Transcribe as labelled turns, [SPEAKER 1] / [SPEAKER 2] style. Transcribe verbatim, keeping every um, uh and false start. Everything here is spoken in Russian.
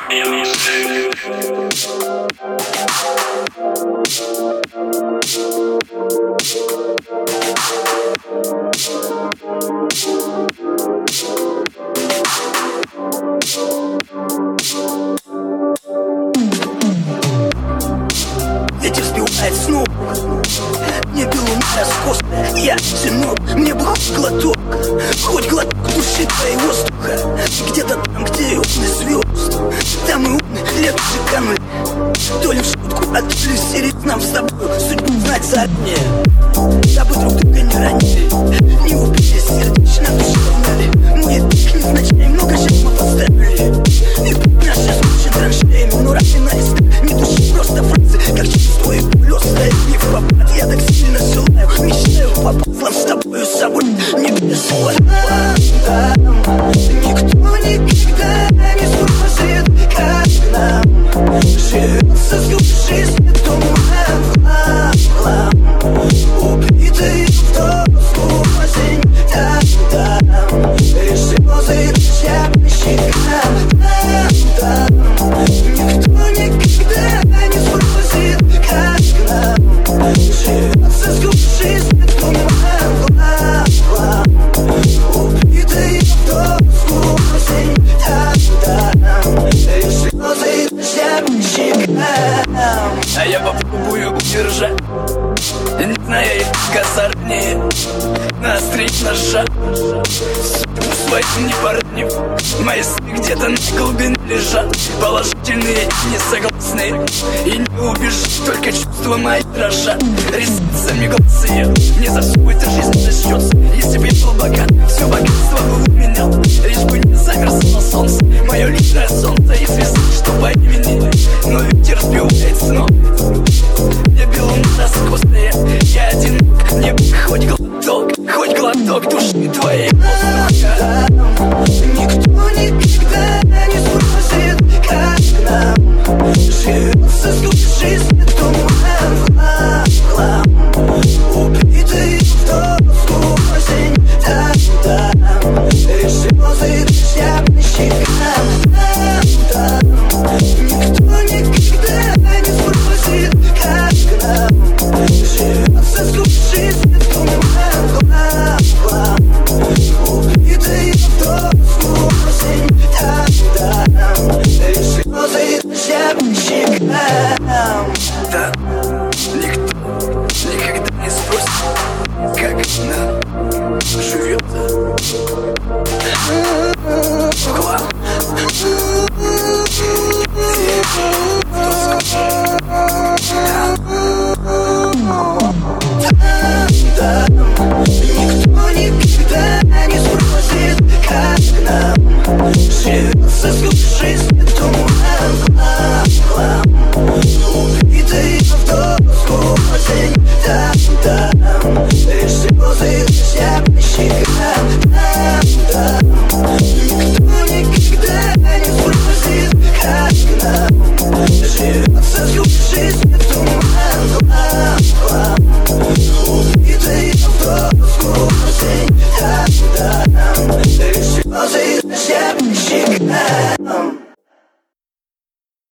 [SPEAKER 1] Ветер сбивает с ног, не бил у меня скос. Я сынок, мне бы хоть глоток, хоть глоток души твоей воздуха. Где-то там, где окна звезд, там и умны легче канули. То ли в шутку, а то ли всерьез нам с тобой судьбу знать заранее. Дабы друг друга не ранили, не убили сердечно душевно. Мы так незначай много жертв мы поставили. И путь наш измучен траншеями, но разве на листах не души просто фразы, как чувство и пуль оставит не в попад. Я так сильно желаю, мечтаю попасть нам с тобою с собой небес. Никто никогда не сможет, как нам живется с глубже жизни туман в хлам. Убитый в осень, там-там решил заиграть я по щекам. Там-там никто никогда не спросит, как нам живется с глубже жизни туман в хлам. Убитый в осень, там-там решил заиграть я по щекам.
[SPEAKER 2] А я попробую удержать, не зная языка заранее, наострить ножа. Судьбу свою не порнив, мои сны где-то на глубине лежат. Положительные и несогласные, и не убежать, только чувства мои дрожат. Ресницами глаз ее, не за всю эту жизнь зачтется. Если бы я был богат, все богатство бы уменял, лишь бы не замерзло солнце.